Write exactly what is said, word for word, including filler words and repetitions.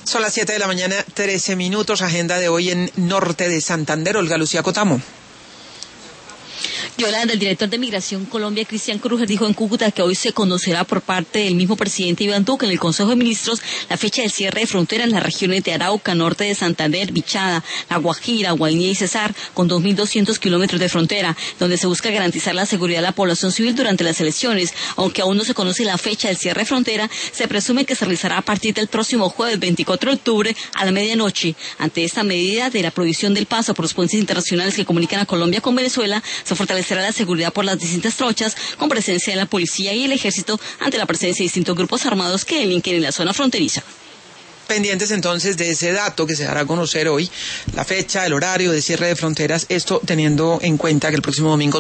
Son las siete de la mañana, trece minutos, agenda de hoy en Norte de Santander. Olga Lucía Cotamo. Yolanda, el director de Migración Colombia, Cristian Cruz, dijo en Cúcuta que hoy se conocerá por parte del mismo presidente Iván Duque en el Consejo de Ministros la fecha del cierre de fronteras en las regiones de Arauca, Norte de Santander, Bichada, La Guajira, Guainía y Cesar, con dos mil doscientos kilómetros de frontera, donde se busca garantizar la seguridad de la población civil durante las elecciones. Aunque aún no se conoce la fecha del cierre de frontera, se presume que se realizará a partir del próximo jueves veinticuatro de octubre a la medianoche. Ante esta medida de la prohibición del paso por los puentes internacionales que comunican a Colombia con Venezuela, se fortalecerá la seguridad por las distintas trochas, con presencia de la policía y el ejército ante la presencia de distintos grupos armados que delinquen en la zona fronteriza. Pendientes entonces de ese dato que se dará a conocer hoy, la fecha, el horario de cierre de fronteras, esto teniendo en cuenta que el próximo domingo